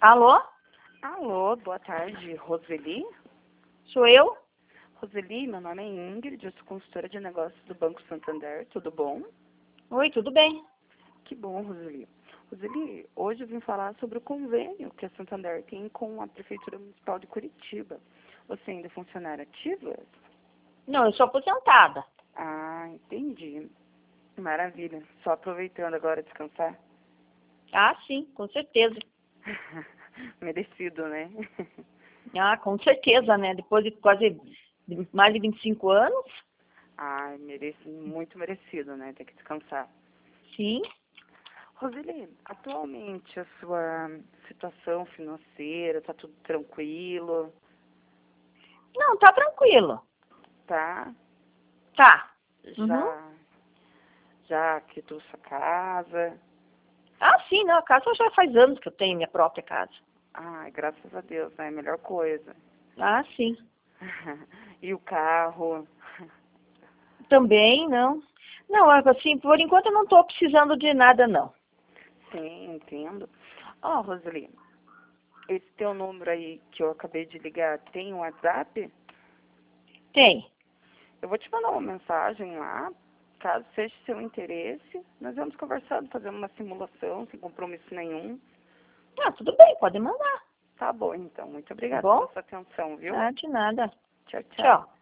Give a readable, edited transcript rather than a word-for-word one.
Alô? Alô, boa tarde, Roseli? Sou eu? Roseli, meu nome é Ingrid, eu sou consultora de negócios do Banco Santander, tudo bom? Oi, tudo bem? Que bom, Roseli. Roseli, hoje eu vim falar sobre o convênio que a Santander tem com a Prefeitura Municipal de Curitiba. Você ainda é funcionária ativa? Não, eu sou aposentada. Ah, entendi. Maravilha. Só aproveitando agora descansar? Ah, sim, com certeza. Merecido, né? Ah, com certeza, né? Depois de quase mais de 25 anos. Ah, muito merecido, né? Tem que descansar. Sim. Roseli, atualmente a sua situação financeira, tá tudo tranquilo, Não, tá tranquilo. tá? Tá. Uhum. Já quitou sua casa? Ah, sim, não, a casa já faz anos que eu tenho minha própria casa. Ai, graças a Deus, né? É a melhor coisa. Ah, sim. E o carro? Também, não. Não, assim, por enquanto eu não tô precisando de nada, não. Sim, entendo. Ó, Roseli, esse teu número aí que eu acabei de ligar tem um WhatsApp? Tem. Eu vou te mandar uma mensagem lá, caso seja seu interesse. Nós vamos conversando, fazendo uma simulação, sem compromisso nenhum. Ah, tudo bem, pode mandar. Tá bom, então. Muito Tá obrigada bom? pela sua atenção, viu? Ah, de nada. Tchau, tchau. Tchau.